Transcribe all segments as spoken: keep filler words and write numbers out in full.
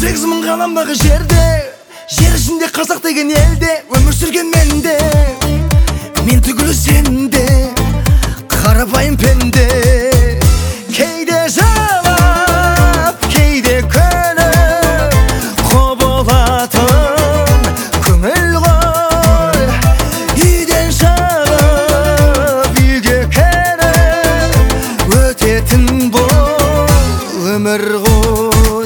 сегіз мың ғаламдағы жерде, жер ішінде қазақ деген елде өмір сүрген менде, мен түгілі сенде, қарапайым пенде. Кейде жауап, кейде көніп, құбылатын көңіл ғой. Үйден шығып, үйге келіп, өтетін бұл өмір ғой.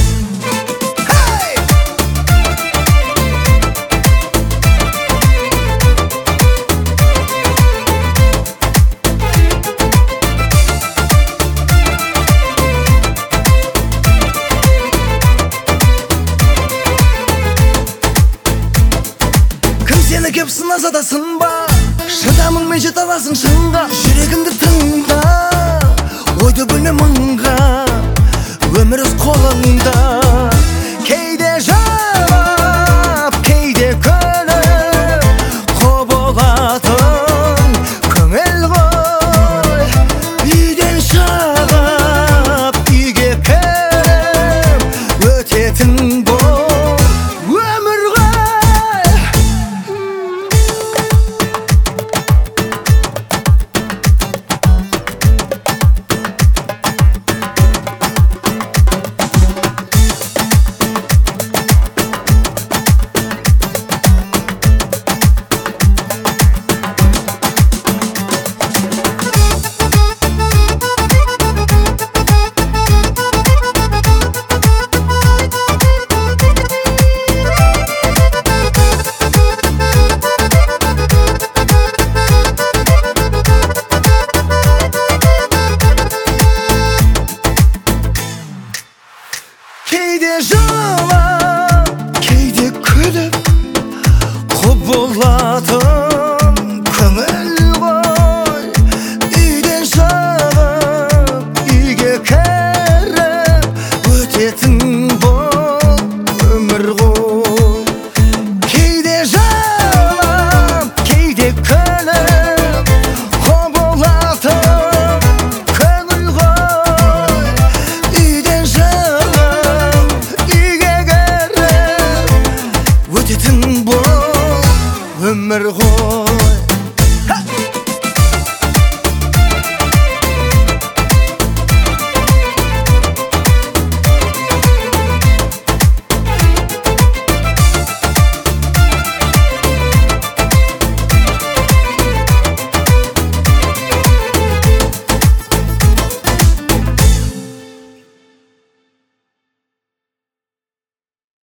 Сені кеп сынаса да сынба, шыдамыңмен жете аласың шыңға. Жүрегіңді тыңда, ойды бөлме мыңға, өмір өз қолыңда.